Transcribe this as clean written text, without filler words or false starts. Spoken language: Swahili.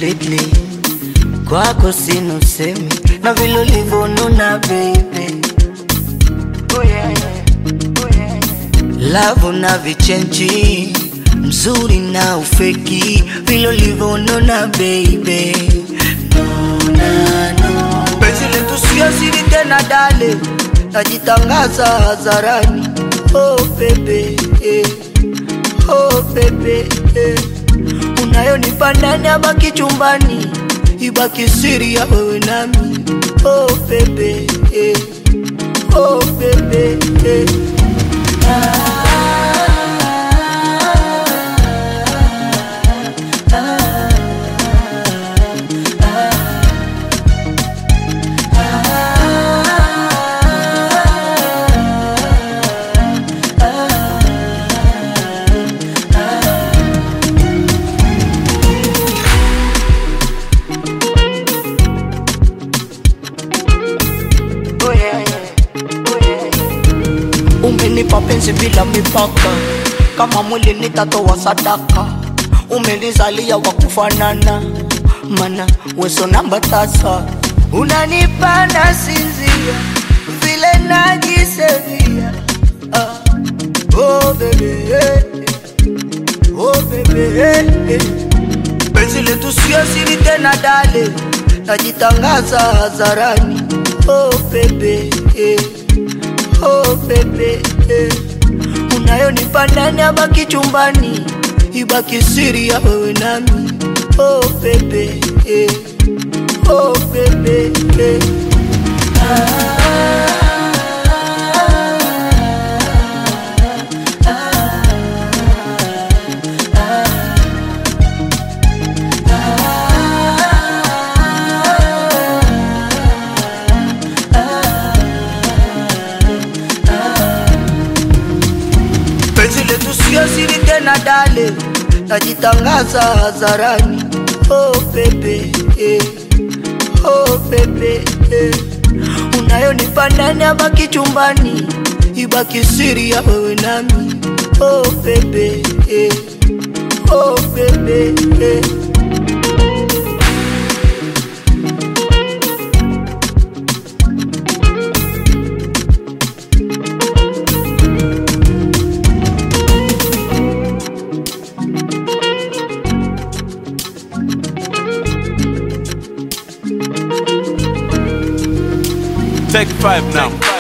completely. Kwako sina usemi na vile ulivonuna baby. Oh yeah, yeah. Oh yeah, yeah. Love na vichenji, mzuri na ufeki, vile ulivonuna baby. No. Penzi letu sio siri tena dale, najitangaza hadharani. Oh baby, oh baby, unayonipa ndani abaki chumbani, ibaki siri ya wewe nami. Oh baby, oh baby, umenipa penzi bila mipaka, kama mwili nitatoa sadaka. Umenizalia wa kufanana, mana weso namba tasa. Unanipa nasinzia, vile najisevia. Oh baby, oh baby, penzi letu sio siri tena dale, najitangaza hadharani. Oh baby, oh baby, unayonipa ndani abaki chumbani, ibaki siri ya wewe nami. Oh baby, oh baby, penzi letu sio siri tena dale, najitangaza hadharani. Oh baby, oh baby, unayonipa ndani abaki chumbani, ibaki siri ya wewe nami. Oh baby, oh baby, Take 5 now.